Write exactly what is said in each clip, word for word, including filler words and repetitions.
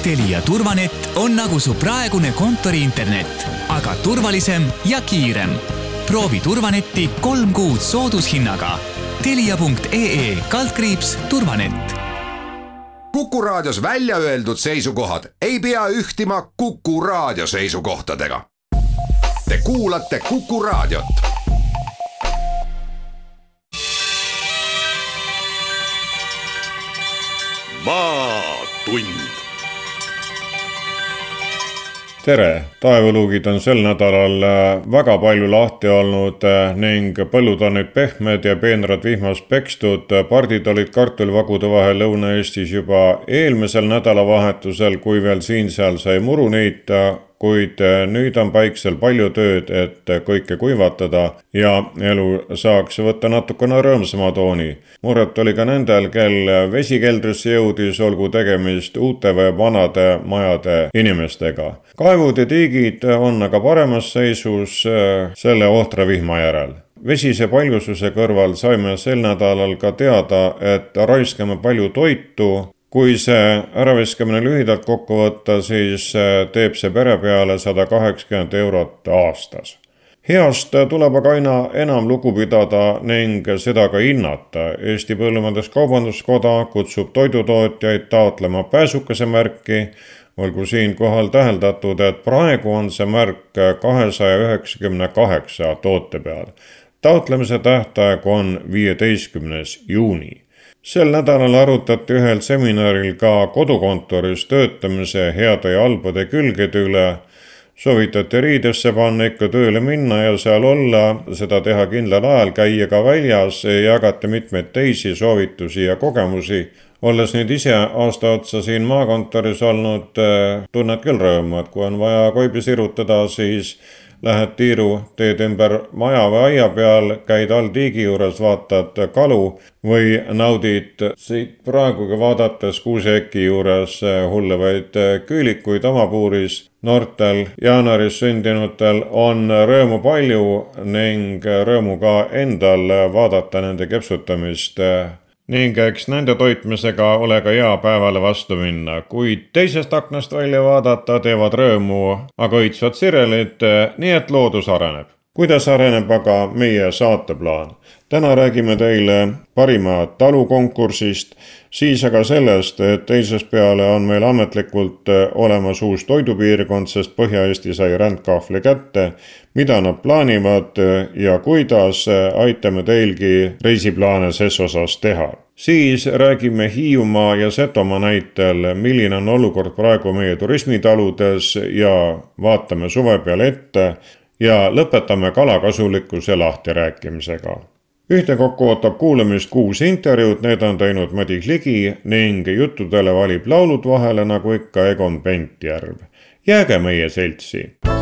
Telia Turvanet on nagu su praegune kontori internet, aga turvalisem ja kiirem. Proovi Turvanetti kolm kuud soodushinnaga. Telia punkt ee kaldkriips Turvanet. Kuku Raadios välja öeldud seisukohad ei pea ühtima Kuku Raadio seisukohtadega. Te kuulate Kuku Raadiot. Maatund. Tere! Taevaluugid on sel nädalal väga palju lahti olnud ning põllud on nüüd pehmed ja peenrad vihmas pekstud. Pardid olid kartulivagude vahel Lõuna-Eestis juba eelmisel nädalavahetusel, kui veel siin-seal sai muru niita, kuid nüüd on päiksel palju tööd, et kõike kuivatada ja elu saaks võtta natukene rõõmsama tooni. Muret oli ka nendel, kel vesikeldrisse jõudis, olgu tegemist uute või vanade majade inimestega. Kaevud ja tiigid on aga paremas seisus selle ohtra vihma järel. Vesise paljususe kõrval saime sel nädalal ka teada, et raiskame palju toitu. Kui see äraviskamine lühidalt kokku võtta, siis teeb see pere peale sada kaheksakümmend eurot aastas. Heast tuleb aga aina enam lugu pidada ning seda ka hinnata. Eesti Põllumajandus-Kaubanduskoda kutsub toidutootjaid taotlema pääsukese märki. Olgu siin kohal täheldatud, et praegu on see märk kahesaja üheksakümne kaheksa toote peal. Taotlemise tähtaeg on viieteistkümnes juuni. Sel nädalal arutati ühel seminaril ka kodukontoris töötamise heade ja halbade külgede üle. Soovitati riidesse panna ikka tööle minna ja seal olla, seda teha kindlal ajal, käia ka väljas, jagati mitmeid teisi soovitusi ja kogemusi. Olles nüüd ise aasta otsa siin maakontoris olnud, tunned küll rõõmu, et kui on vaja koibi sirutada, siis lähed tiiru, teed ümber maja või aia peal, käid all tiigi juures, vaatad kalu või naudid siit praegugi vaadates kuuseeki juures hullevaid küülikuid oma puuris. Noortel jaanuaris sündinutel on rõõmu palju ning rõõmu ka endal vaadata nende kepsutamist. Ning eks nende toitmisega ole ka hea päevale vastu minna, kuid teisest aknast välja vaadata teevad rõõmu aga õitsvad sirelid, nii et loodus areneb. Kuidas areneb aga meie saateplaan? Täna räägime teile parima talukonkursist, siis aga sellest, et teisest peale on meil ametlikult olemas uus toidupiirkond, sest Põhja-Eesti sai rändkahvli kätte, mida nad plaanivad ja kuidas aitame teilgi reisiplaane ses osas teha. Siis räägime Hiiumaa ja Setomaa näitel, milline on olukord praegu meie turismitaludes ja vaatame suve peale ette ja lõpetame kalakasulikkuse lahti rääkimisega. Ühtekokku ootab kuulamist kuus intervjuud, need on teinud Madis Ligi ning juttudele valib laulud vahele nagu ikka Egon Pentjärv. Jääge meie seltsi!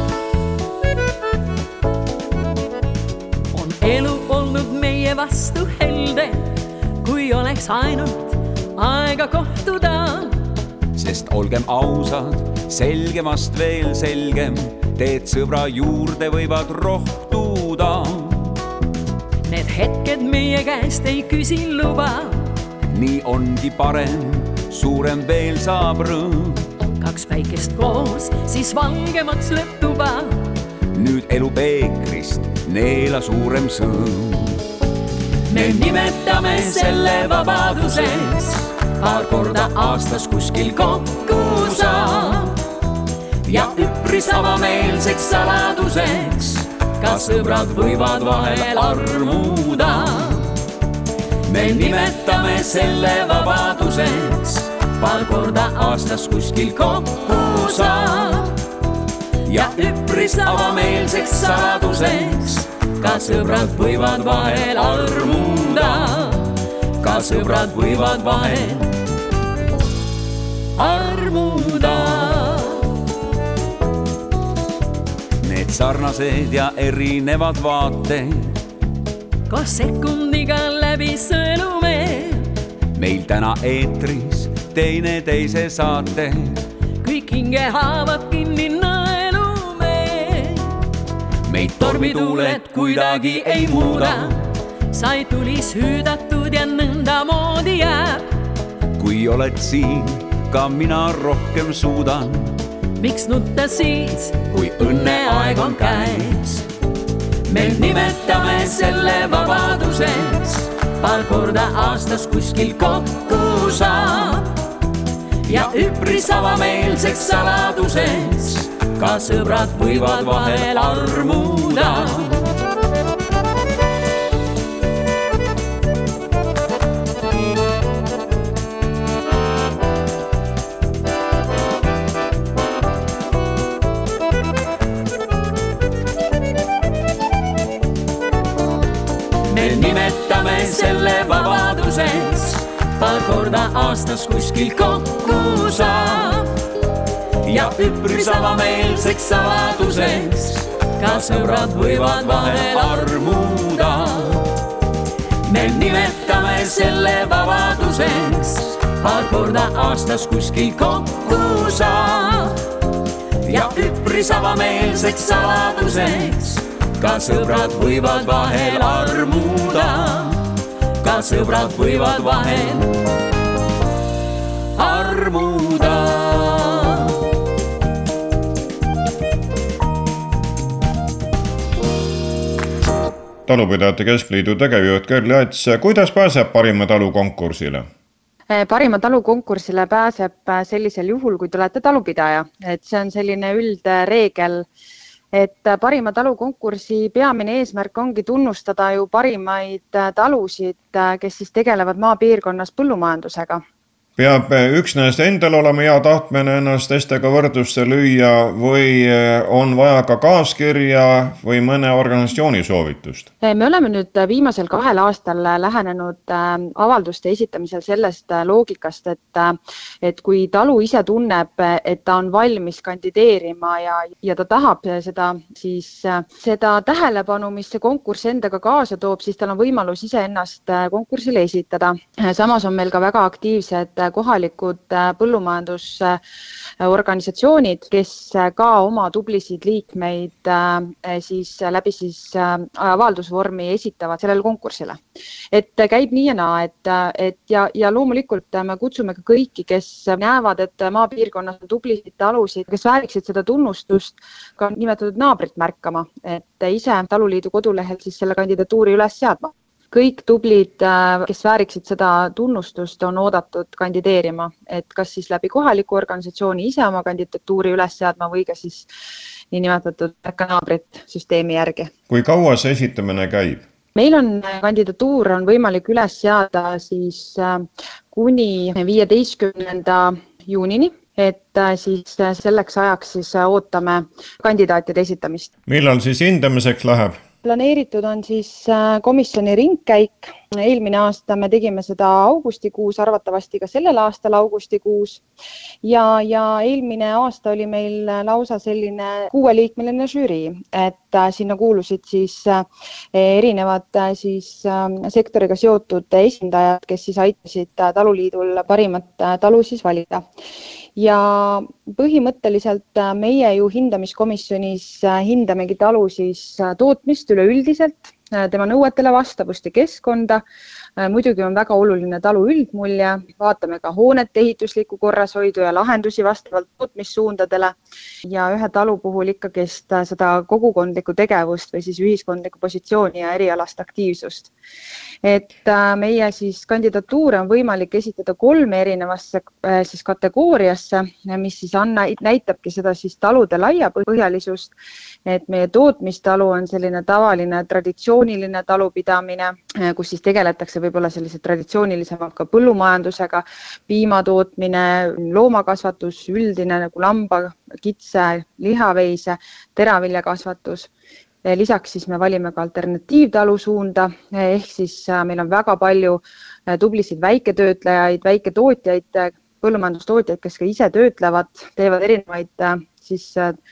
On elu olnud meie vastu helde, kui oleks ainult aega kohtuda. Sest olgem ausad, selgemast veel selgem, teed sõbra juurde võivad rohtuda. Need hetked meie käest ei küsi luba. Nii ongi parem, suurem veel saab rõõm. Kaks päikest koos, siis valgemaks lööb tuba. Nüüd elu peekrist neela suurem sõõm. Me nimetame selle vabaduseks, paar korda aastas kuskil kokku saab. Ja üpris avameelseks saladuseks, ka sõbrad võivad vahel armuda. Me nimetame selle vabaduseks, paar korda aastas kuskil kokku saab. Ja üpris avameelseks saladuseks, ka sõbrad võivad vahel armuda. Ka sõbrad võivad vahel armuda. Need sarnased ja erinevad vaated koos sekundiga läbi sõnume. Meil täna eetris teine teise saate. Kõik hinge haavad kinni naelume. Meid tormituuled kuidagi ei muuda. Sai tulis hüüdatud ja nõnda moodi jääb. Kui oled siin, ka mina rohkem suudan. Miks nutta siis, kui õnneaeg on käes? me nimetame selle vabaduseks. Paar korda aastas kuskil kokku saab ja üpris avameelseks saladuseks ka sõbrad võivad vahel armuda. me nimetame selle vabaduseks. Paar korda aastas kuskil kokku saab ja üpris avameelseks saladuseks ka sõbrad võivad vahel armuda. me nimetame selle vabaduseks. Paar korda aastas kuskil kokku saab ja üpris avameelseks saladuseks ka sõbrad võivad vahel armuda. ka sõbrad võivad vahel armuda. Talupidajate Keskliidu tegevjuht Kerli Ats, kuidas pääseb parima talu konkursile? Parima talu konkursile pääseb sellisel juhul, kui te olete talupidaja. Et see on selline üldreegel, et parima talu konkursi peamine eesmärk ongi tunnustada ju parimaid talusid, kes siis tegelevad maapiirkonnas põllumajandusega. Peab üksnes endal olema hea tahtmine ennast teistega võrdlusse lüüa või on vaja ka kaaskirja või mõne organisatsiooni soovitust? Me oleme nüüd viimasel kahel aastal lähenenud avalduste esitamisel sellest loogikast, et, et kui talu ise tunneb, et ta on valmis kandideerima ja, ja ta tahab seda, siis seda tähelepanu, mis see konkurss endaga kaasa toob, siis tal on võimalus ise ennast konkursile esitada. Samas on meil ka väga aktiivsed kohalikud põllumajandusorganisatsioonid, kes ka oma tublisid liikmeid siis läbi siis avaldusvormi esitavad sellele konkursile. Et käib nii ja naa, et, et ja, ja loomulikult me kutsume ka kõiki, kes näevad, et maapiirkonnas on tublisid talusid, kes vääriksid seda tunnustust, ka nimetatud naabrit märkama, et ise Taluliidu kodulehel siis selle kandidatuuri üles seadma. Kõik tublid, kes vääriksid seda tunnustust, on oodatud kandideerima, et kas siis läbi kohaliku organisatsiooni ise oma kandidatuuri üles seadma või ka siis niinimetatud naabrit süsteemi järgi. Kui kaua see esitamine käib? Meil on kandidatuur on võimalik üles seada siis kuni viieteistkümnenda juunini, et siis selleks ajaks siis ootame kandidaatide esitamist. Millal siis hindamiseks läheb? Planeeritud on siis komisjoni ringkäik. Eelmine aasta me tegime seda augustikuus, arvatavasti ka sellel aastal augustikuus. Ja, ja eelmine aasta oli meil lausa selline kuueliikmeline žürii, et sinna kuulusid siis erinevad siis sektoriga seotud esindajad, kes siis aitasid Taluliidul parimat talu siis valida. Ja põhimõtteliselt meie ju hindamiskomisjonis hindamegi talu siis tootmist üleüldiselt, tema nõuetele vastavust ja keskkonda. Muidugi on väga oluline talu üldmulje, vaatame ka hoonete ehituslikku korrashoidu ja lahendusi vastavalt tootmissuundadele ja ühe talu puhul ikkagi seda kogukondlikku tegevust või siis ühiskondlikku positsiooni ja erialast aktiivsust. Et meie siis kandidatuure on võimalik esitada kolme erinevasse siis kategooriasse, mis siis anna, näitabki seda siis talude laiapõhjalisust, et meie tootmistalu on selline tavaline traditsiooniline talupidamine, kus siis tegeletakse võib-olla sellised traditsioonilisemalt ka põllumajandusega, piimatootmine, loomakasvatus, üldine nagu lamba, kitse, lihaveise, teraviljakasvatus. Lisaks siis me valime ka alternatiivtalu suunda, ehk siis meil on väga palju tublisid väiketöötlejaid, väiketootjaid, põllumajandustootjaid, kes ka ise töötlevad, teevad erinevaid siis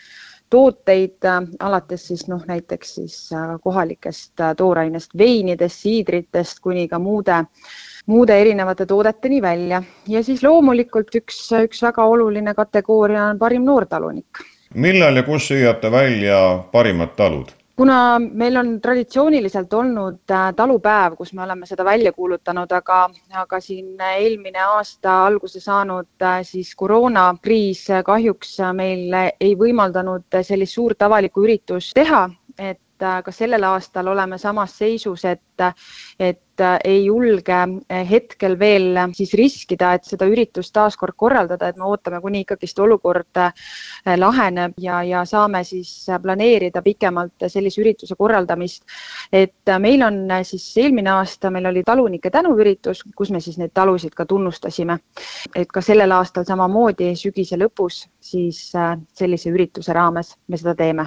tooteid, alates siis noh, näiteks siis kohalikest toorainest, veinidest, siidritest kuni ka muude, muude erinevate toodeteni välja. Ja siis loomulikult üks, üks väga oluline kategooria on parim noortalunik. Millal ja kus süüate välja parimad talud? kuna meil on traditsiooniliselt olnud talupäev, kus me oleme seda välja kuulutanud, aga, aga siin eelmine aasta alguse saanud siis koroonakriis kahjuks meil ei võimaldanud sellist suurt avalikku üritust teha, et ka sellel aastal oleme samas seisus, et, et ei julge hetkel veel siis riskida, et seda üritust taaskord korraldada, et me ootame, kuni ikkagist olukord laheneb ja, ja saame siis planeerida pikemalt sellise ürituse korraldamist. Et meil on siis eelmine aasta, meil oli talunike tänuüritus, kus me siis neid talusid ka tunnustasime. Et ka sellel aastal samamoodi sügise lõpus siis sellise ürituse raames me seda teeme.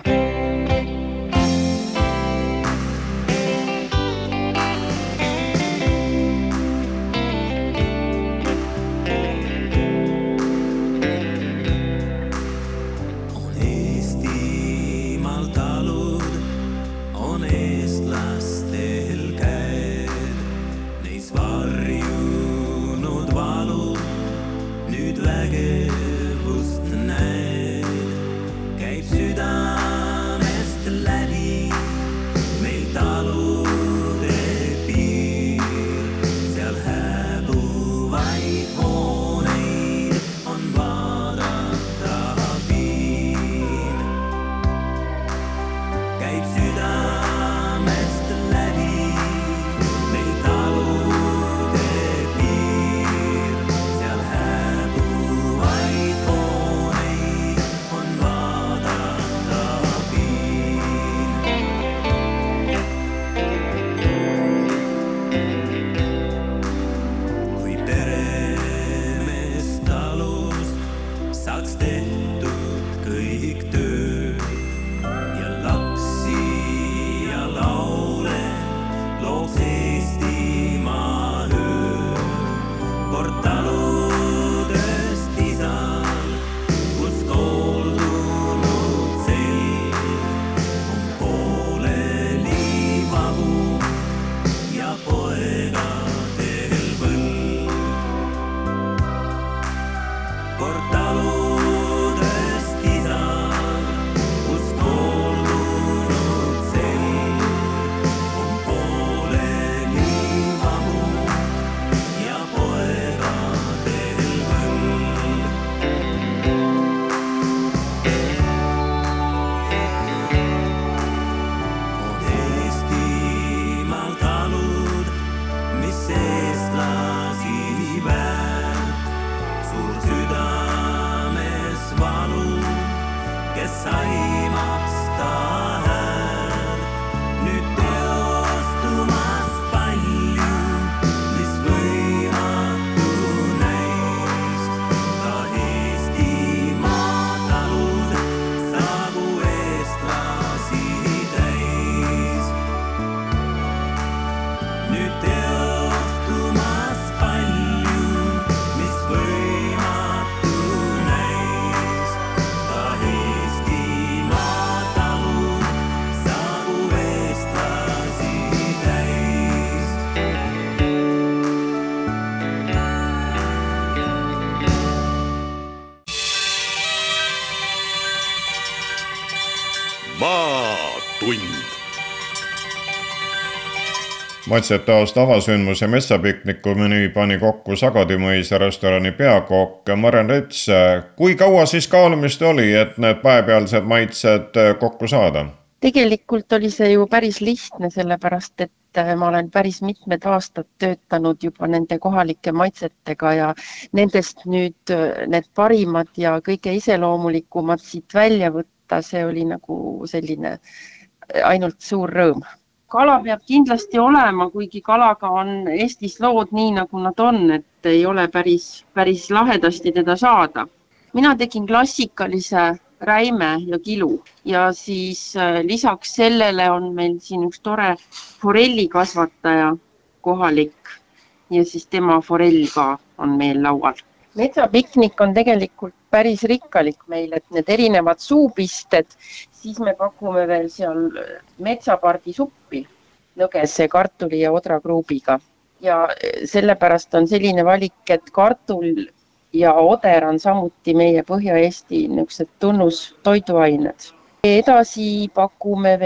Maitsete aasta avasündmus ja metsapikniku menüü pani kokku Sagadimõisa restorani peakokk Maren Rets. Kui kaua siis kaalumist oli, et need päevapealsed maitsed kokku saada? Tegelikult oli see ju päris lihtne, sellepärast et ma olen päris mitmed aastad töötanud juba nende kohalike maitsetega ja nendest nüüd need parimad ja kõige iseloomulikumad siit välja võtta, see oli nagu selline ainult suur rõõm. Kala peab kindlasti olema, kuigi kalaga on Eestis lood nii, nagu nad on, et ei ole päris, päris lahedasti teda saada. Mina tegin klassikalise räime ja kilu ja siis lisaks sellele on meil siin üks tore forellikasvataja kohalik ja siis tema forell ka on meil laual. Metsapiknik on tegelikult päris rikkalik meil, et need erinevad suupisted, siis me pakume veel seal metsapardi suppi, nõgese, kartuli ja odrakruubiga. Ja sellepärast on selline valik, et kartul ja oder on samuti meie Põhja-Eesti niisugused tunnus toiduained. Edasi pakume veel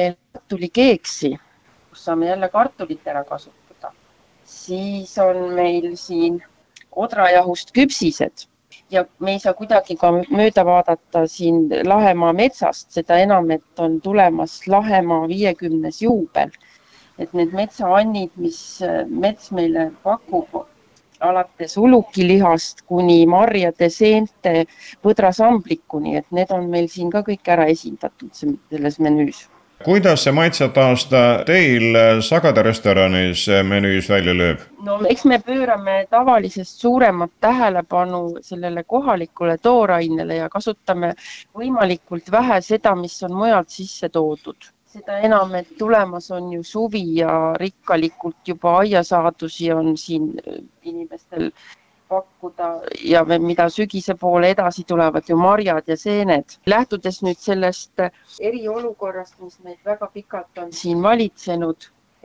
kartulikeeksi, kus saame jälle kartulit ära kasutada. Siis on meil siin odrajahust küpsised ja me ei saa kuidagi ka mööda vaadata siin Lahemaa metsast, seda enam, et on tulemas Lahemaa viiekümnes juubel. Et need metsaannid, mis mets meile pakub, alates ulukilihast kuni marjade, seente, võdrasamblikuni, et need on meil siin ka kõik ära esindatud selles menüüs. Kuidas see maitsetaasta teil Sagade restoranis menüüs välja lööb? No eks me pöörame tavalisest suuremat tähelepanu sellele kohalikule toorainele ja kasutame võimalikult vähe seda, mis on mujalt sisse toodud. Seda enam, et tulemas on ju suvi ja rikkalikult juba aiasaadusi on siin inimestel pakkuda ja mida sügise poole edasi tulevad ju marjad ja seened. Lähtudes nüüd sellest eriolukorrast, mis meid väga pikalt on siin valitsenud,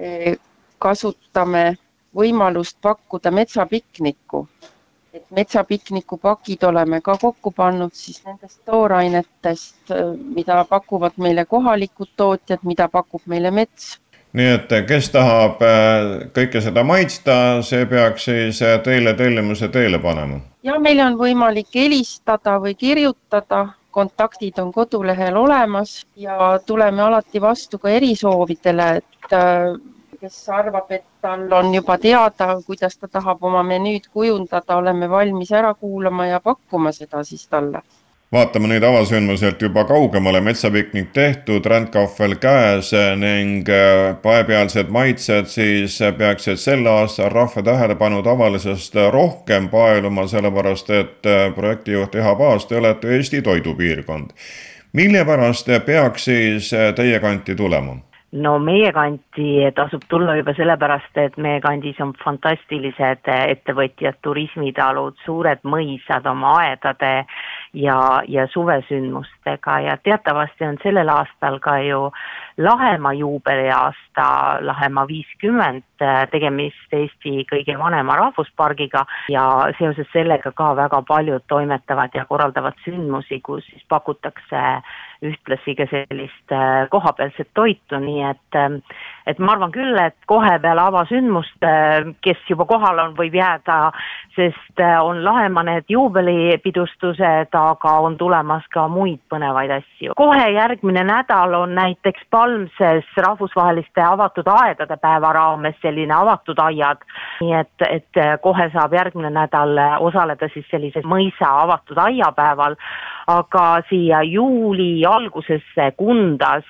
kasutame võimalust pakkuda metsapikniku. Et metsapikniku pakid oleme ka kokku pannud siis nendest toorainetest, mida pakuvad meile kohalikud tootjad, mida pakub meile mets. Nii et kes tahab kõike seda maitsta, see peaks siis teile tellimuse teele panema? Ja meil on võimalik helistada või kirjutada, kontaktid on kodulehel olemas ja tuleme alati vastu ka erisoovidele, et kes arvab, et tal on juba teada, kuidas ta tahab oma menüüd kujundada, oleme valmis ära kuulama ja pakkuma seda siis talle. Vaatame nüüd avasündmuselt juba kaugemale, metsapiknik tehtud, rändkahvel käes ning paepealsed maitsed siis peaksid sel aastal rahva tähelepanu tavalisest rohkem paeluma, sellepärast et projektijuht Eha Paas, te olete Eesti toidupiirkond. Mille pärast peaks siis teie kanti tulema? No meie kanti tasub tulla juba sellepärast, et meie kandis on fantastilised ettevõtjad, turismitalud, suured mõisad oma aedade ja, ja suvesündmustega ja teatavasti on sellel aastal ka ju Lahemaa juubeli aasta, Lahemaa viiskümmend, tegemist Eesti kõige vanema rahvuspargiga ja seoses sellega ka väga paljud toimetavad ja korraldavad sündmusi, kus siis pakutakse ühtlasi ka sellist kohapealset toitu, nii et, et ma arvan küll, et kohe peale avasündmust, kes juba kohal on, võib jääda, sest on Lahemaa need juubelipidustused, aga on tulemas ka muid põnevaid asju. Kohe järgmine nädal on näiteks Palmses rahvusvaheliste avatud aedade päeva raames selline avatud aiad, nii et, et kohe saab järgmine nädal osaleda siis sellises mõisa avatud aiapäeval, aga siia juuli algusesse Kundas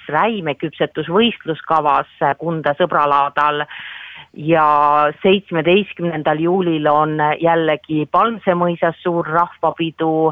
räimeküpsetusvõistluskavas Kunda sõbralaadal ja seitsmeteistkümnendal juulil on jällegi Palmse mõisas suur rahvapidu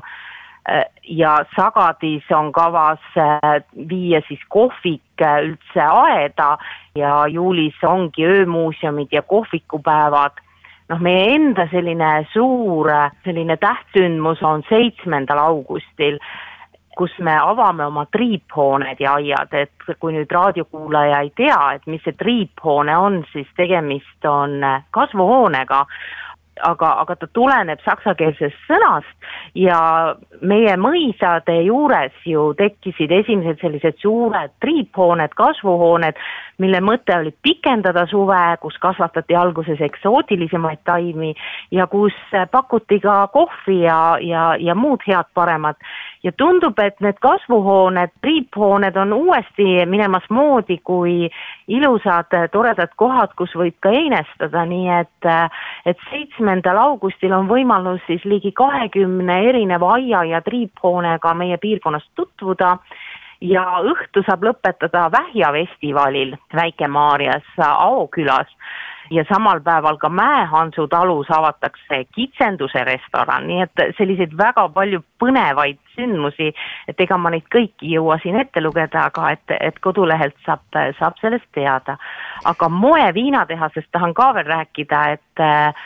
ja Sagadis on kavas viia siis kohvik üldse aeda ja juulis ongi öömuuseumid ja kohvikupäevad. Noh, meie enda selline suur selline tähtsündmus on seitsmendal augustil, kus me avame oma triiphooned ja aiad, et kui nüüd raadiokuulaja ei tea, et mis see triiphoone on, siis tegemist on kasvuhoonega, aga, aga ta tuleneb saksakeelsest sõnast ja meie mõisade juures ju tekkisid esimesed sellised suured triiphooned, kasvuhooned, mille mõte oli pikendada suve, kus kasvatati alguses eksootilisemaid taimi ja kus pakuti ka kohvi ja, ja, ja muud head paremat. Ja tundub, et need kasvuhooned, triiphooned on uuesti minemas moodi kui ilusad, toredad kohad, kus võib ka einestada, nii et, et seitsmendal augustil on võimalus siis ligi kahekümne erineva aia ja triiphoonega meie piirkonnast tutvuda ja õhtu saab lõpetada Vähjafestivalil Väike-Maarjas Aokülas ja samal päeval ka Mäehansu talus avatakse kitsenduse restoran, nii et selliseid väga palju põnevaid sündmusi, et ega ma neid kõiki jõua siin ette lugeda, aga et, et kodulehelt saab, saab sellest teada. Aga moe viinatehasest tahan ka veel rääkida, et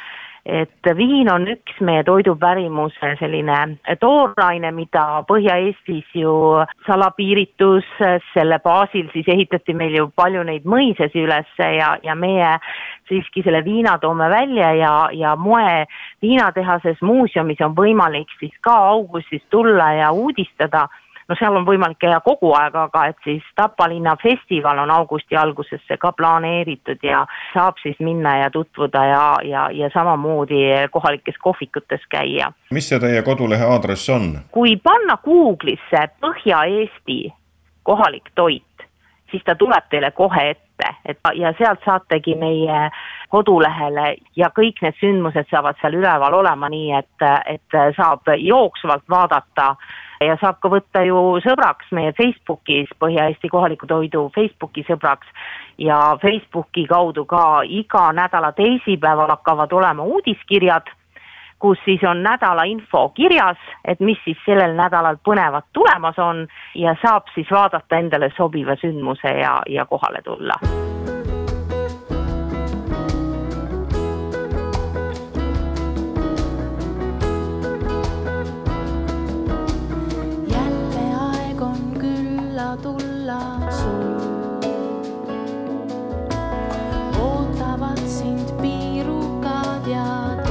et viin on üks meie toidupärimuse selline tooraine, mida Põhja-Eestis ju salapiiritus, selle baasil siis ehitati meil ju palju neid mõisesi üles ja, ja meie siiski selle viina toome välja ja, ja moe viinatehases muuseumis on võimalik siis ka augustis tulla ja uudistada no seal on võimalik käia kogu aeg, aga et siis Tapalinna festival on augusti algusesse ka planeeritud ja saab siis minna ja tutvuda ja, ja, ja samamoodi kohalikes kohvikutes käia. Mis see teie kodulehe aadress on? Kui panna Google'isse Põhja-Eesti kohalik toit, siis ta tuleb teile kohe ette et, ja sealt saategi meie kodulehele ja kõik need sündmused saavad seal üleval olema nii, et, et saab jooksvalt vaadata ja saab ka võtta ju sõbraks meie Facebookis, Põhja-Eesti kohaliku toidu Facebooki sõbraks ja Facebooki kaudu ka iga nädala teisipäeval hakkavad olema uudiskirjad, kus siis on nädala info kirjas, et mis siis sellel nädalal põnevat tulemas on ja saab siis vaadata endale sobiva sündmuse ja, ja kohale tulla. Jälle aeg on külla tulla sul. Ootavad sind piirukad ja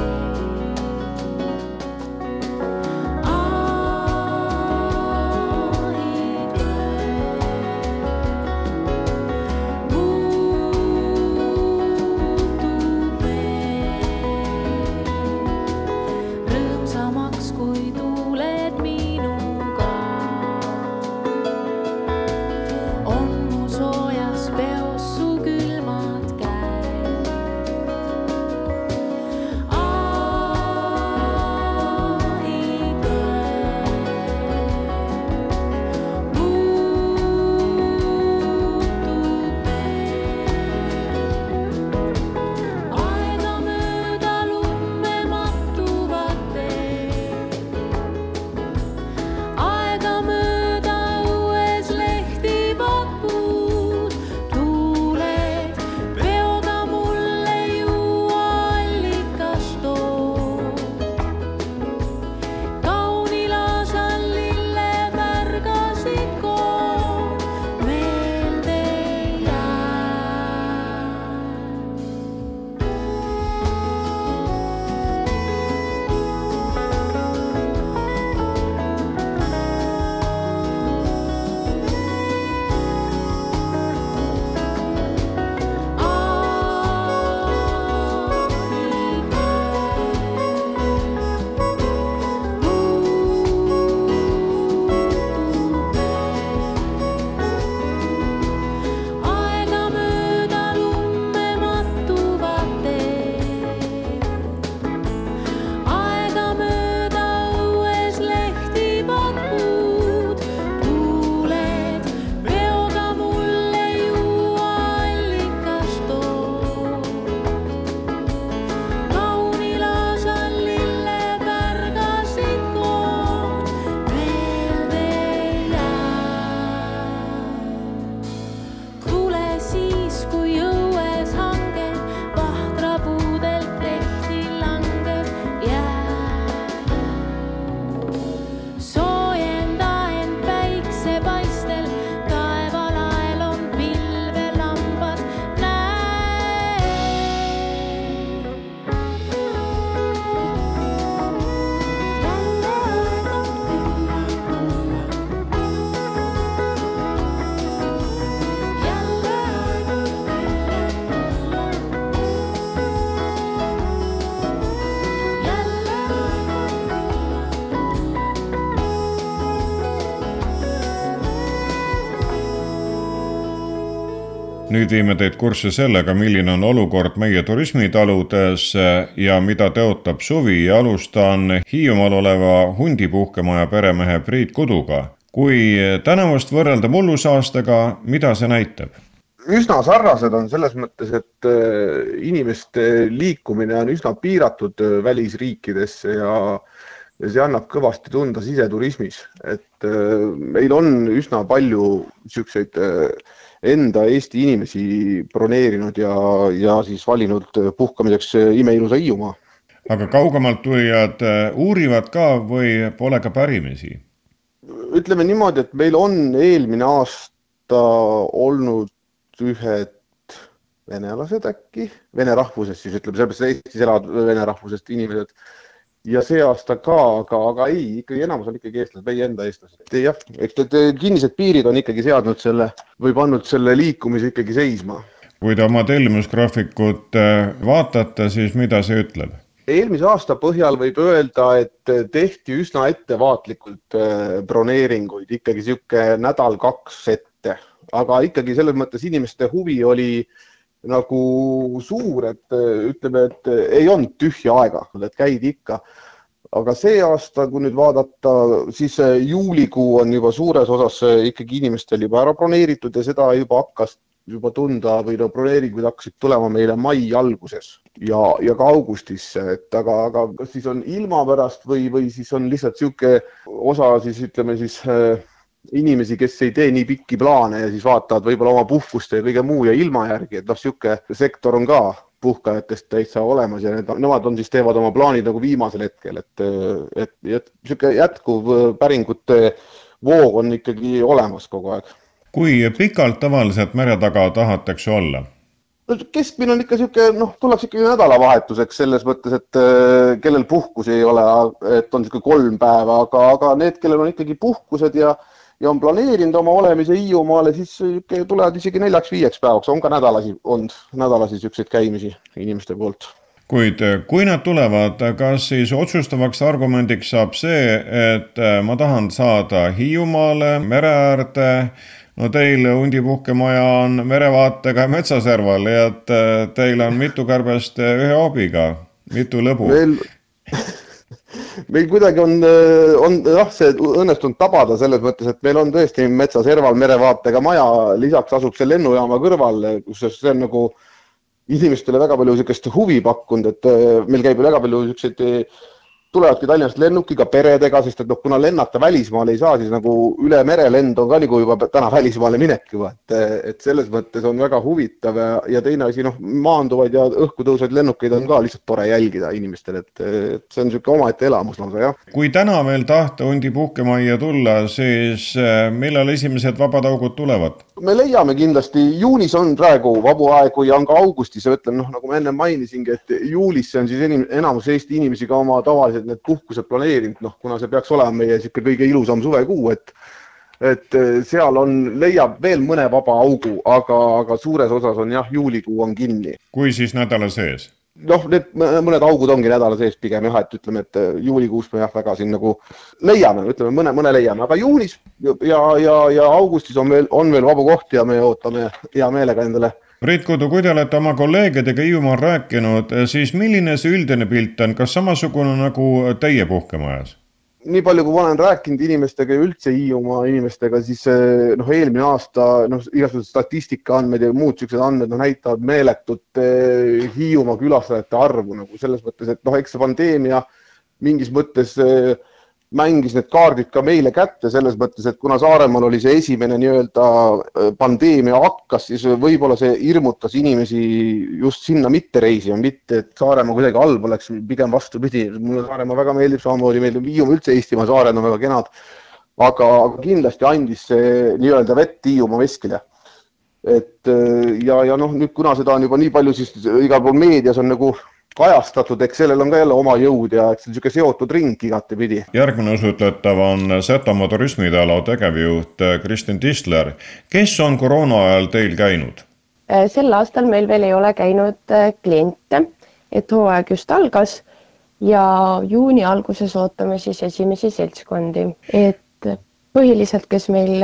Nüüd viime teid kursse sellega, milline on olukord meie turismitaludes ja mida teotab suvi ja alustan Hiiumaal oleva hundipuhkemaja peremehe Priit Kuduga. Kui tänavust võrrelda mullusaastaga, mida see näitab? Üsna sarnased on selles mõttes, et inimeste liikumine on üsna piiratud välisriikidesse ja, ja see annab kõvasti tunda siseturismis. Et meil on üsna palju sükseid enda Eesti inimesi broneerinud ja, ja siis valinud puhkamiseks imeilusa Hiiumaa. Aga kaugemalt tulijad uurivad ka või pole ka pärimisi? Ütleme niimoodi, et meil on eelmine aasta olnud ühed venelased äkki, vene rahvusest siis ütleme, sellepärast Eestis elavad vene rahvusest inimesed, ja see aasta ka, aga, aga ei, ikkagi enamus on ikkagi eestlased, meie enda eestlased. Jah, eks need kinnised piirid on ikkagi seadnud selle või pannud selle liikumise ikkagi seisma. Kui te oma tellimusgraafikut vaatate, siis mida see ütleb? Eelmise aasta põhjal võib öelda, et tehti üsna ettevaatlikult broneeringuid, ikkagi siuke nädal kaks ette, aga ikkagi selles mõttes inimeste huvi oli nagu suur, et ütleme, et ei olnud tühja aega, et käidi ikka. Aga see aasta, kui nüüd vaadata, siis juulikuu on juba suures osas ikkagi inimestel juba ära broneeritud ja seda juba hakkas juba tunda või no broneeringud hakkasid tulema meile mai alguses ja, ja ka augustisse, et aga, aga kas siis on ilma pärast või, või siis on lihtsalt siuke osa siis ütleme siis äh, inimesi, kes ei tee nii pikki plaane ja siis vaatavad võib-olla oma puhkuste ja kõige muu ja ilma järgi, et noh, siuke sektor on ka puhkajatest täitsa olemas ja need, nemad on siis teevad oma plaanid nagu viimasel hetkel, et, et, et siuke jätkuv päringute voog on ikkagi olemas kogu aeg. Kui pikalt tavaliselt mere taga tahatakse olla? Keskmine on ikka siuke, noh, tullakse ikkagi nädalavahetuseks selles mõttes, et kellel puhkus ei ole, et on siuke kolm päeva, aga, aga need, kellel on ikkagi puhkused ja, ja on planeerinud oma olemise Hiiumaale, siis tulevad isegi neljaks viieks päevaks, on ka nädalasi, on nädalasi siukseid käimisi inimeste poolt. Kuid kui nad tulevad, kas siis otsustavaks argumendiks saab see, et ma tahan saada Hiiumaale, mere äärde, no teil hundipuhkemaja on merevaatega metsaserval ja et teil on mitu kärbest ühe hoobiga, mitu lõbu. Meil, meil kuidagi on, on jah, see õnnestunud tabada selles mõttes, et meil on tõesti metsaserval merevaatega maja, lisaks asub see lennujaama kõrval, kus see on nagu inimestele väga palju sellisest huvi pakkunud, et meil käib väga palju selliseid tulevadki Tallinnast lennukiga peredega, sest et noh, kuna lennata välismaale ei saa, siis nagu üle merelend on ka nagu juba täna välismaale minek juba, et, et selles mõttes on väga huvitav ja, ja teine asi, noh, maanduvaid ja õhku tõusvaid lennukeid on ka lihtsalt tore jälgida inimestele, et, et see on niisugune omaette elamus lausa, jah. Kui täna veel tahta hundipuhkemajja tulla, siis millal esimesed vabad augud tulevad? Me leiame kindlasti, juunis on praegu vabu aegu ja on ka augustis, ja ütlen, noh, nagu ma enne mainisingi, et juulis see on siis enim, enamus Eesti inimesi ka oma tavalised need puhkused planeerinud, noh, kuna see peaks olema meie siuke kõige ilusam suvekuu, et, et seal on, leiab veel mõne vaba augu, aga, aga suures osas on jah, juulikuu on kinni. Kui siis nädala sees? Noh, need mõned augud ongi nädala sees pigem jah, et ütleme, et juulikuus me jah väga siin nagu leiame, ütleme mõne, mõne leiame, aga juunis ja, ja, ja augustis on veel, on veel vabu kohti ja me ootame hea meelega endale. Priit Kudu, kui te olete oma kolleegidega Hiiumaal rääkinud, siis milline see üldine pilt on, kas samasugune nagu teie puhkemajas? Nii palju, kui ma olen rääkinud inimestega ja üldse Hiiumaa inimestega, siis noh, eelmine aasta noh, igasugused statistika andmed ja muud sellised andmed no, näitavad meeletut Hiiumaa külastajate arvu nagu selles mõttes, et noh, eks see pandeemia mingis mõttes mängis need kaardid ka meile kätte selles mõttes, et kuna Saaremaal oli see esimene nii-öelda pandeemia hakkas, siis võib-olla see hirmutas inimesi just sinna mitte reisima, mitte et Saaremaa kuidagi halb oleks, pigem vastupidi. Mulle Saaremaa väga meeldib, samamoodi meeldib Hiiumaa üldse Eestimaa, Saared on väga kenad, aga kindlasti andis see nii-öelda vett Hiiumaa veskile. Et, ja, ja noh, nüüd kuna seda on juba nii palju, siis igal pool meedias on nagu kajastatud, eks sellel on ka jälle oma jõud ja eks see seotud ring igati pidi. Järgmine osutletav on Setomaa turismitalo tegevjuht Kristin Tisler. Kes on koroona ajal teil käinud? Sel aastal meil veel ei ole käinud kliente, et hooaeg just algas ja juuni alguses ootame siis esimesi seltskondi. Et põhiliselt, kes meil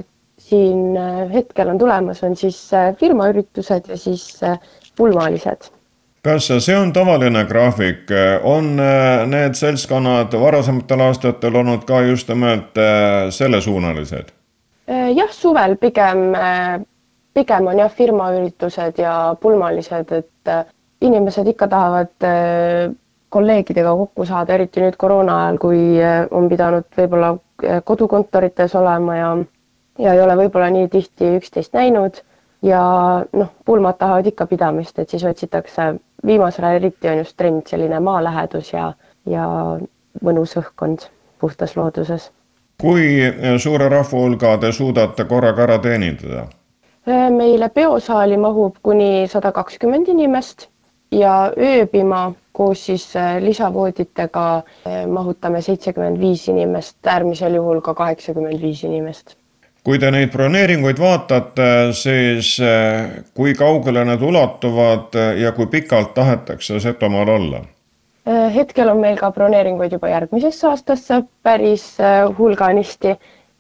siin hetkel on tulemas, on siis firmaüritused ja siis pulmaalised. Kas see on tavaline graafik? On need seltskonnad varasematel aastatel olnud ka just nimelt sellesuunalised? Jah, suvel pigem, pigem on jah firmaüritused ja pulmalised, et inimesed ikka tahavad kolleegidega kokku saada, eriti nüüd koroona ajal, kui on pidanud võib-olla kodukontorites olema ja, ja ei ole võib-olla nii tihti üksteist näinud. Ja noh, pulmad tahavad ikka pidamist, et siis otsitakse viimasel ajal eriti on just trend selline maalähedus ja, ja mõnus õhkkond puhtas looduses. Kui suure rahva hulga te suudate korraga ära teenindada? Meile peosaali mahub kuni sada kakskümmend inimest ja ööbima koos siis lisavooditega mahutame seitsekümmend viis inimest, äärmisel juhul ka kaheksakümmend viis inimest. Kui te neid broneeringuid vaatate, siis kui kaugele need ulatuvad ja kui pikalt tahetakse Setomaal olla? Hetkel on meil ka broneeringuid juba järgmisesse aastasse päris hulganisti,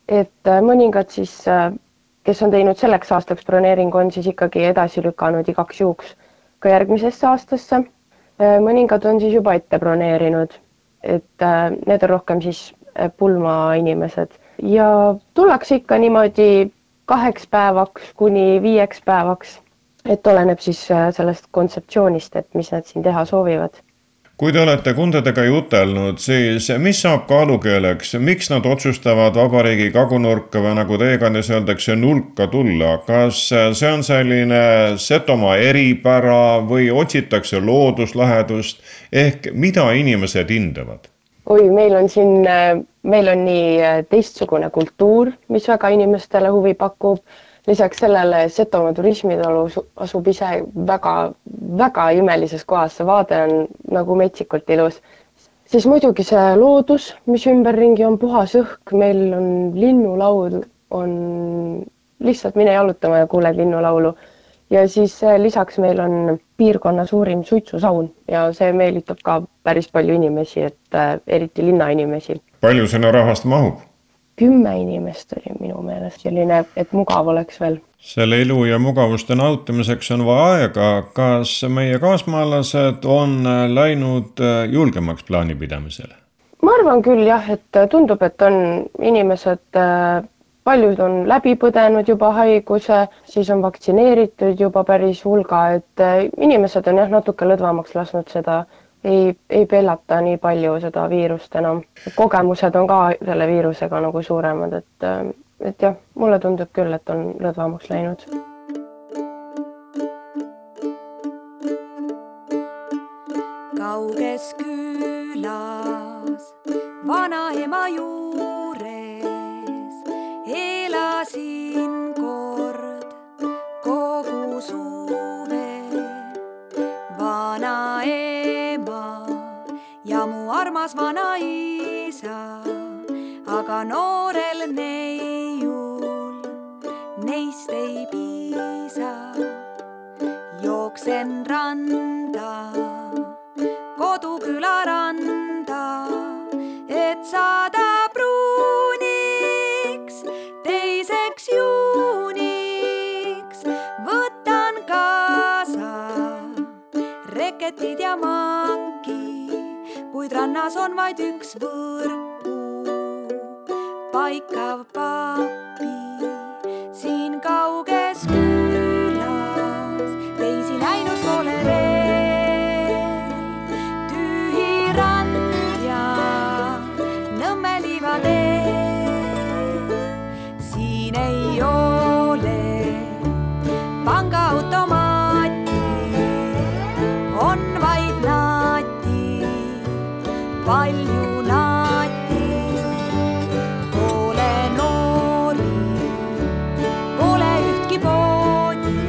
et mõningad siis, kes on teinud selleks aastaks broneeringu, on siis ikkagi edasi lükanud igaks juhuks ka järgmisesse aastasse. Mõningad on siis juba ette broneerinud, et need on rohkem siis pulma inimesed. Ja tullakse ikka niimoodi kaheks päevaks kuni viieks päevaks, et oleneb siis sellest kontseptsioonist, et mis nad siin teha soovivad. Kui te olete kundadega jutelnud, siis mis saab kaalukeeleks? Miks nad otsustavad Vabariigi kagunurka või nagu teie kandis öeldakse nurka tulla? Kas see on selline Setomaa eripära või otsitakse looduslähedust? Ehk mida inimesed hindavad? Oi, meil on siin, meil on nii teistsugune kultuur, mis väga inimestele huvi pakub. Lisaks sellele Setomaa turismitalu asub ise väga, väga imelises kohas, see vaade on nagu metsikult ilus. Siis muidugi see loodus, mis ümberringi on puhas õhk, meil on linnulaul, on lihtsalt mine jalutama ja kuuled linnulaulu. Ja siis lisaks meil on piirkonna suurim suitsusaun ja see meelitab ka päris palju inimesi, et eriti linnainimesi. Palju sinna rahvast mahub? Kümme inimest oli minu meelest selline, et mugav oleks veel. Selle ilu ja mugavuste nautimiseks on vaja aega. Kas meie kaasmaalased on läinud julgemaks plaanipidamisele? Ma arvan küll jah, et tundub, et on inimesed, paljud on läbi põdenud juba haiguse, siis on vaktsineeritud juba päris hulga, et inimesed on jah natuke lõdvamaks lasnud seda. Ei, ei pelata nii palju seda viirust enam. Kogemused on ka selle viirusega nagu suuremad, et, et jah, mulle tundub küll, et on lõdvamaks läinud. Kauges külas vanaema juures elasin kord kogu suve. Vanaema ja mu armas vanaisa, aga noorel neiul neist ei piisa. Jooksen randa, koduküla randa, et saada pruuniks teiseks juuniks. Võtan kaasa reketid ja manki, kuid rannas on vaid üks võrku paikav papi. Siin kauges külas teisi näinud pole veel. Tühi rand ja Nõmme liivatee. Siin ei ole pangaautomaati, on vaid naati, palju naati. Pole noori, pole ühtki poodi,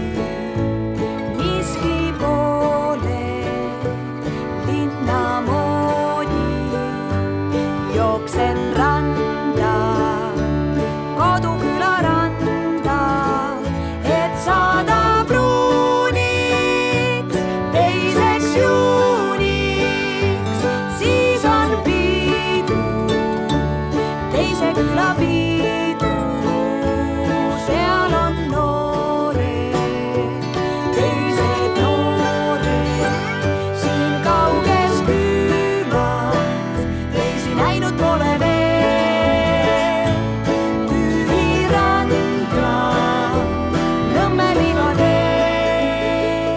miski pole linna moodi. Jooksen randa, koduküla randa, et saada pruuniks teiseks juuniks. Siis on piidu, teise küla piidu, seal on noored, teised noored. Siin kauges külas teisi näinud pole veel. Tühi rand ja Nõmme liivatee.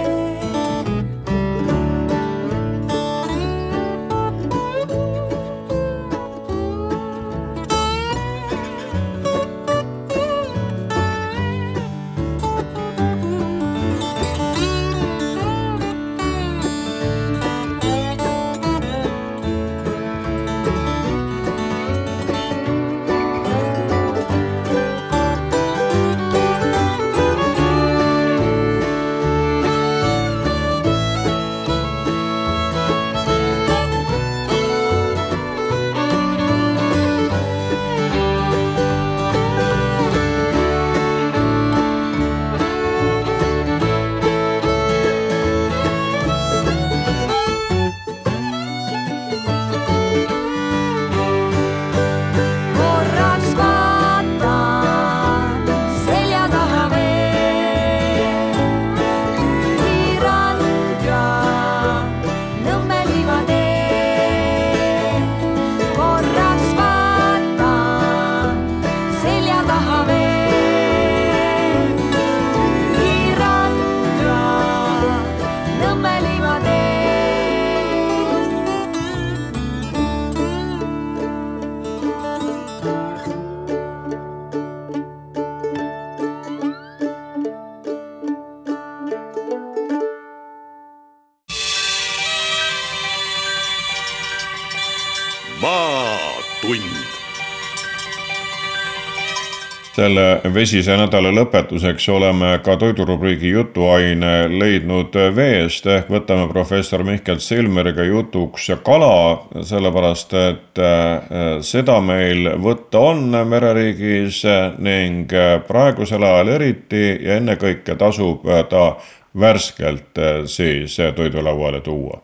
Selle vesise nädala lõpetuseks oleme ka toidurubriigi jutuaine leidnud veest ehk võtame professor Mihkel Silmeriga jutuks kala, sellepärast et seda meil võtta on mereriigis ning praegusel ajal eriti ja ennekõike tasub ta värskelt siis toidulauale tuua.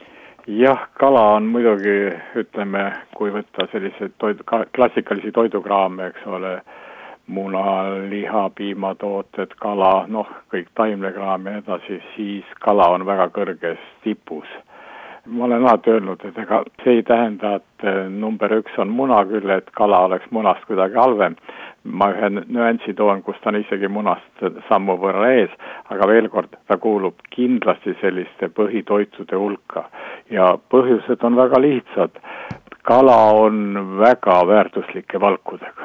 Jah, kala on muidugi, ütleme, kui võtta selliseid toidu, klassikalisi toidukraame, eks ole, muna, liha, piimatooted, kala, noh, kõik taimlekraam ja edasi, siis kala on väga kõrges tipus. Ma olen alati öelnud, et ega see ei tähenda, et number üks on muna küll, et kala oleks munast kuidagi halvem. Ma ühe nüansi toon, kus ta on isegi munast sammu võrra ees, aga veel kord, ta kuulub kindlasti selliste põhitoitude hulka. Ja põhjused on väga lihtsad. Kala on väga väärtuslike valkudega.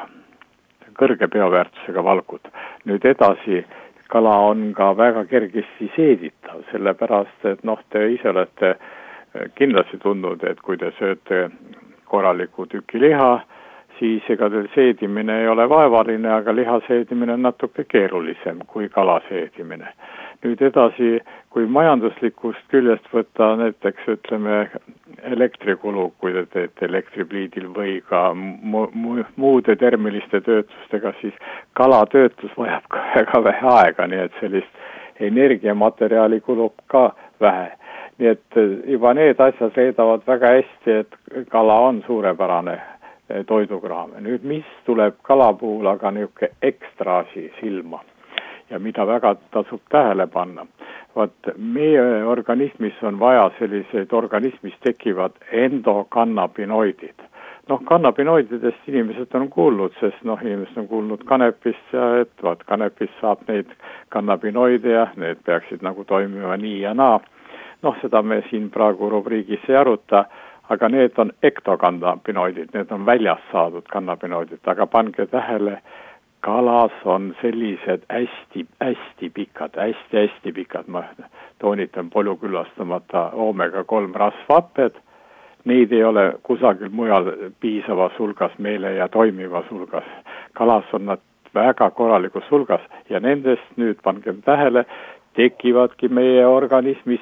Kõrge bioväärtusega valkud. Nüüd edasi, kala on ka väga kergesti seeditav, sellepärast, et noh, te ise olete kindlasti tundnud, et kui te sööte korraliku tüki liha, siis ega teil seedimine ei ole vaevaline, aga liha seedimine on natuke keerulisem kui kala seedimine. Nüüd edasi, kui majanduslikust küljest võtta näiteks, ütleme, elektrikulu, kui te teete elektripliidil või ka mu, mu, muude termiliste töötustega, siis kalatöötlus vajab ka väga vähe aega, nii et sellist energiamateriaali kulub ka vähe. Nii et juba need asjad reedavad väga hästi, et kala on suurepärane toidukraam. Nüüd, mis tuleb kala puhul aga niisugune ekstraasi silma ja mida väga tasub tähele panna. Vaat meie organismis on vaja selliseid organismis tekivad endokannabinoidid. Noh, kannabinoididest inimesed on kuulnud, sest noh, inimesed on kuulnud kanepist ja et vaat kanepist saab neid kannabinoide ja need peaksid nagu toimima nii ja naa. Noh, seda me siin praegu rubriigis ei aruta, aga need on ektokannabinoidid, need on väljast saadud kannabinoidid, aga pange tähele, kalas on sellised hästi, hästi pikad, hästi, hästi pikad, ma toonitan polüküllastamata oomega kolm rasvhapped, neid ei ole kusagil mujal piisavas hulgas meile ja toimivas hulgas. Kalas on nad väga korralikus hulgas ja nendest nüüd pangem tähele, tekivadki meie organismis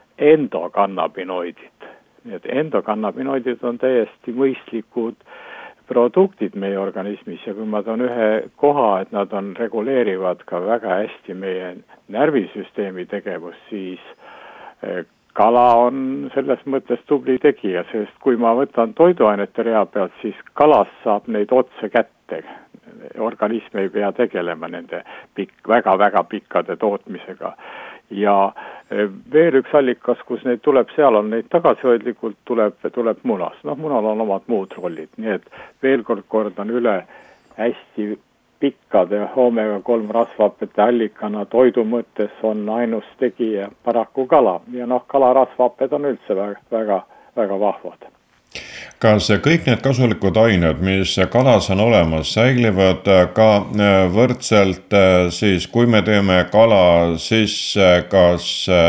endokannabinoidid. Nii et endokannabinoidid on täiesti mõistlikud produktid meie organismis ja kui ma toon ühe koha, et nad on reguleerivad ka väga hästi meie närvisüsteemi tegevust, siis kala on selles mõttes tubli tegija, sest kui ma võtan toiduainete rea pealt, siis kalast saab neid otse kätte. Organism ei pea tegelema nende pikk, väga-väga pikkade tootmisega. Ja veel üks allikas, kus neid tuleb, seal on neid tagasihoidlikult, tuleb, tuleb munas. Noh, munal on omad muud rollid, nii et veel kord kordan üle hästi pikkade oomega kolm rasvhappete allikana toidu mõttes on ainus tegija paraku kala. Ja noh, kalarasvhapped on üldse väga, väga, väga vahvad. Kas kõik need kasulikud ained, mis kalas on olemas, säilivad ka võrdselt siis, kui me teeme kala sisse, kas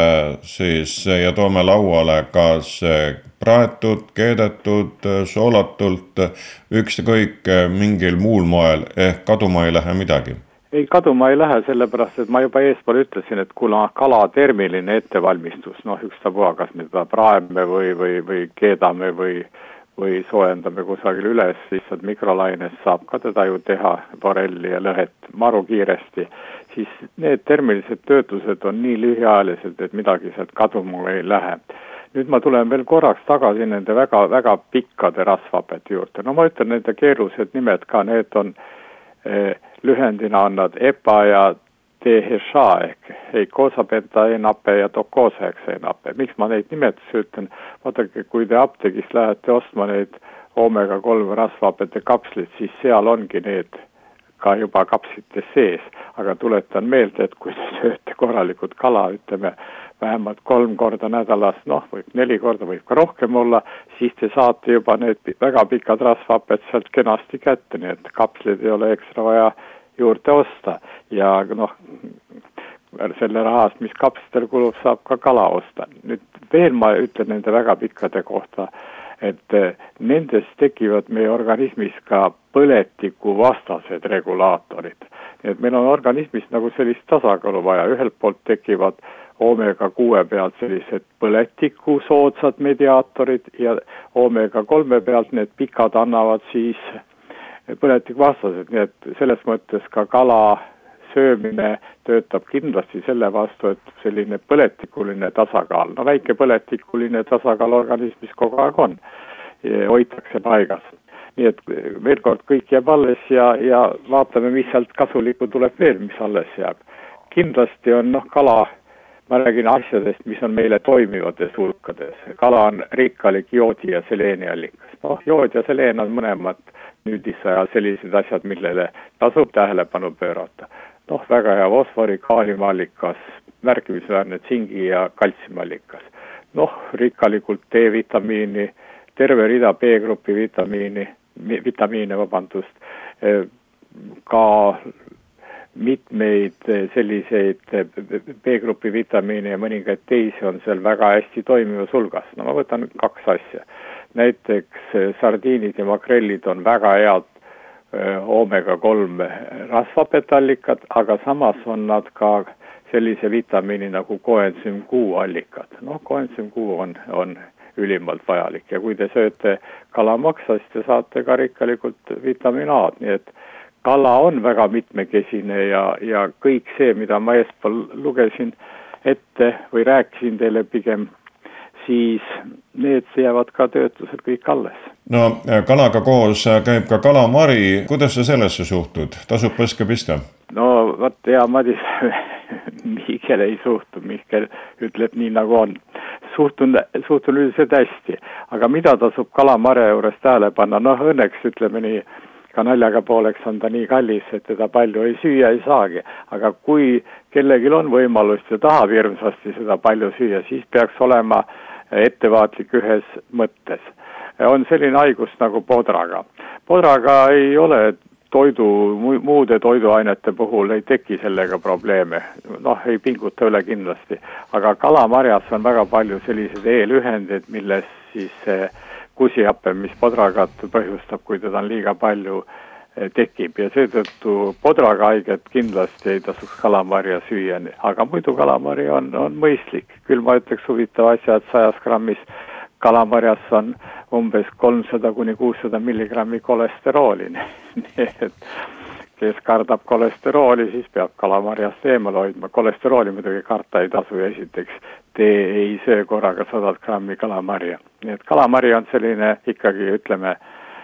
siis ja toome lauale, kas praetud, keedetud, soolatult, ükskõik mingil muul moel, ehk kaduma ei lähe midagi? Ei, kaduma ei lähe, sellepärast, et ma juba eespool ütlesin, et kuna kala termiline ettevalmistus, noh, ükstapuha, kas me seda praeme või, või, või keedame või või soojendame kusagil üles, lihtsalt mikrolaines saab ka teda ju teha, borelli ja lõhet maru kiiresti, siis need termilised töötlused on nii lühiajalised, et midagi sealt kaduma ei lähe. Nüüd ma tulen veel korraks tagasi nende väga, väga pikkade rasvhapete juurde. No ma ütlen nende keerulised nimed ka, need on eh, lühendina on nad E P A ja D H A ehk eikosapentaenape ja dokoosaekseenape. Miks ma neid nimetusi ütlen? Vaadake, kui te apteegist lähete ostma neid oomega kolm rasvhapete kapslit, siis seal ongi need ka juba kapslites sees. Aga tuletan meelde, et kui te sööte korralikult kala, ütleme vähemalt kolm korda nädalas, noh, võib neli korda, võib ka rohkem olla, siis te saate juba need väga pikad rasvhaped sealt kenasti kätte, nii et kapslid ei ole ekstra vaja juurde osta ja noh, selle rahast, mis kapsitel kulub, saab ka kala osta. Nüüd veel ma ütlen nende väga pikkade kohta, et nendest tekivad meie organismis ka põletiku vastased regulaatorid. Nii et meil on organismis nagu sellist tasakaalu vaja. Ühelt poolt tekivad oomega kuue pealt sellised põletiku soodsad mediaatorid ja oomega kolme pealt need pikad annavad siis põletiku vastased. Nii et selles mõttes ka kala söömine töötab kindlasti selle vastu, et selline põletikuline tasakaal, no väike põletikuline tasakaal organismis kogu aeg on, hoitakse paigas. Nii et veel kord kõik jääb alles ja, ja vaatame, mis sealt kasulikku tuleb veel, mis alles jääb. Kindlasti on noh, kala, ma räägin asjadest, mis on meile toimivates hulkades. Kala on rikkalik joodi ja seleeni allikas. Noh, jood ja seleen on mõlemad nüüdisaja sellised asjad, millele tasub tähelepanu pöörata. Noh, väga hea fosfori, kaalimallikas, märkimisväärne tsingi ja kaltsimallikas. Noh, rikkalikult D-vitamiini, terve rida B-grupi vitamiini, vitamiine, vabandust, ka mitmeid selliseid B-grupi vitamiine ja mõningaid teisi on seal väga hästi toimivas hulgas. No ma võtan kaks asja. Näiteks sardiinid ja makrellid on väga head oomega kolm rasvapetallikad, aga samas on nad ka sellise vitamiini nagu koensüm Q allikad. Noh, koensüm Q on, on ülimalt vajalik ja kui te sööte kalamaksa, siis te saate ka rikkalikult vitamiin A-d, nii et kala on väga mitmekesine ja, ja kõik see, mida ma eespool lugesin ette või rääkisin teile pigem, siis need jäävad ka töötused kõik alles. No kalaga koos käib ka kalamari. Kuidas sa sellesse suhtud? Tasub põske pista? No võt, hea Madis, Mihkel ei suhtu. Mihkel ütleb nii nagu on. Suhtun, suhtun üldiselt hästi. Aga mida tasub kalamare juures tähele panna? Noh, õnneks ütleme nii, ka naljaga pooleks on ta nii kallis, et teda palju ei süüa ei saagi. Aga kui kellegil on võimalust ja tahab hirmsasti seda palju süüa, siis peaks olema ettevaatlik ühes mõttes. On selline haigus nagu podraga. Podraga ei ole toidu, muude toiduainete puhul ei teki sellega probleeme. Noh, ei pinguta üle kindlasti. Aga kalamarjas on väga palju sellised eelühendid, milles siis kusihappe, mis podragat põhjustab, kui teda on liiga palju, tekib. Ja seetõttu podraga haiget kindlasti ei tasuks kalamarja süüa. Aga muidu kalamari on, on mõistlik. Küll ma ütleks huvitav asja, et sajas grammis kalamarjas on umbes kolmsada kuni kuussada milligrammi kolesterooli. Et kes kardab kolesterooli, siis peab kalamarjast eemal hoidma. Kolesterooli muidugi karta ei tasu ja esiteks te ei söö korraga sada grammi kalamarja. Nii et kalamari on selline ikkagi, ütleme,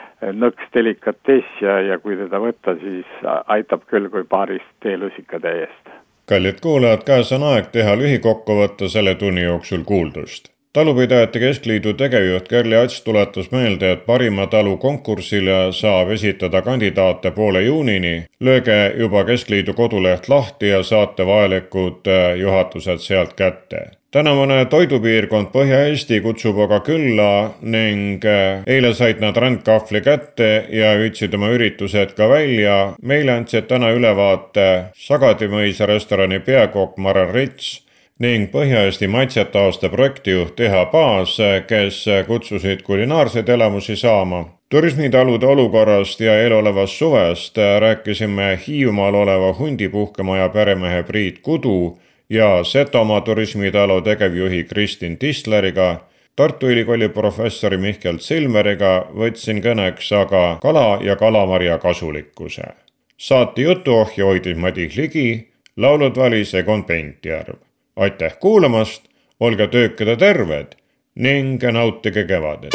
nõks delikatess ja, ja kui teda võtta, siis aitab küll kui paarist teelusika täiest. Kallid kuulajad, käes on aeg teha lühikokkuvõtte selle tunni jooksul kuuldust. Talupidajate Keskliidu tegevjuht Kerli Ats tuletas meelde, et parima talu konkursile saab esitada kandidaate poole juunini. Lööge juba Keskliidu koduleht lahti ja saate vajalikud juhatused sealt kätte. Tänavane toidupiirkond Põhja-Eesti kutsub aga külla ning eile said nad rändkahvli kätte ja ütsid oma üritused ka välja. Meile andsid täna ülevaate Sagadimõisa restorani peakokk Maren Rits ning Põhja-Eesti maitsete aasta projektijuht Teha Paas, kes kutsusid kulinaarseid elamusi saama. Turismitalude olukorrast ja eelolevast suvest rääkisime Hiiumaal oleva hundipuhkemaja peremehe Priit Kudu ja Setomaa turismitalu tegevjuhi Kristin Tistleriga. Tartu Ülikooli professori Mihkel Silmeriga võtsin kõneks aga kala ja kalamarja kasulikkuse. Saati jutuohja hoidis Madis Ligi, laulud valis Egon Pentjärv. Aitäh kuulamast, olge töökeda terved ning nautige kevadet.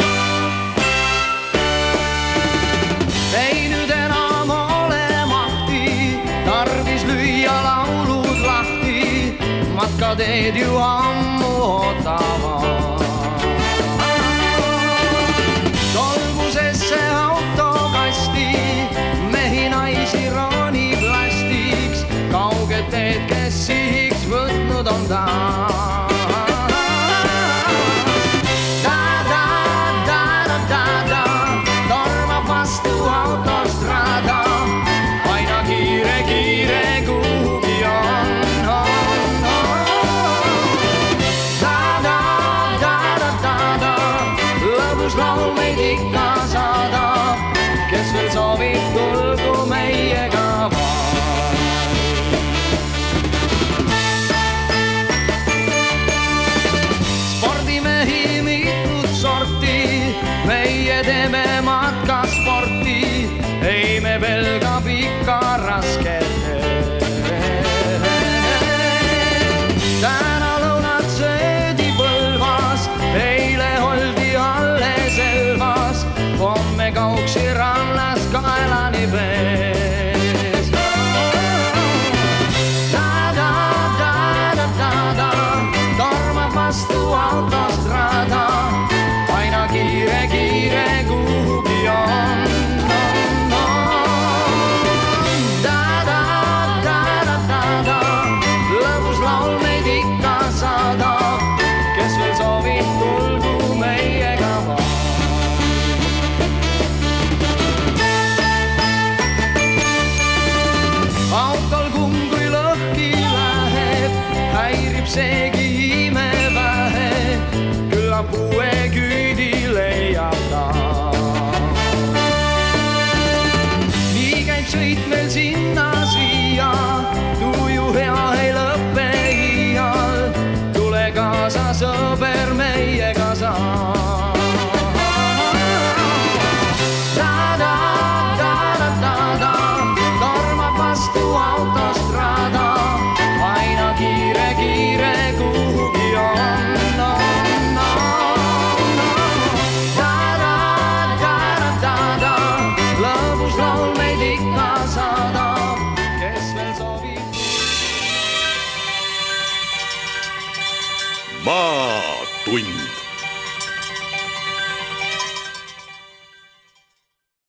Ei nüüd enam ole mahti, tarvis lüüa laulud lahti, matkateed ju ammu ootavad. Tolmusesse autokasti, mehi naisi roonib lastiks, kauged teed, kes sihiks võtnud on taas. Tormab vastu autostrada, aina kiire, kiire kuhugi on, on, on. ookeani vees. Da-da-da-da-da-da, tormab vastu autostraada, aina kiire, kiire kuhugi on. Da-da-da-da-da, lõbus laul meid ikka saadab, kes veel soovib, tulgu meiega vaan. Autol kumm kui lõhki läheb, häirib seegi ime vähe, küllap uue küüdi leiab ta. Nii käib sõit meil sinna-siia, tuju hea ei lõppe iial, tule kaasa sõber meiega saa. Da-da-da-da-da, tormab vastu autostraada, aina kiire, kiire kuhugi on. No, no, no. Da-da-da-da-da, lõbus laul meid ikka saadab, kes veel soovib. Maatund.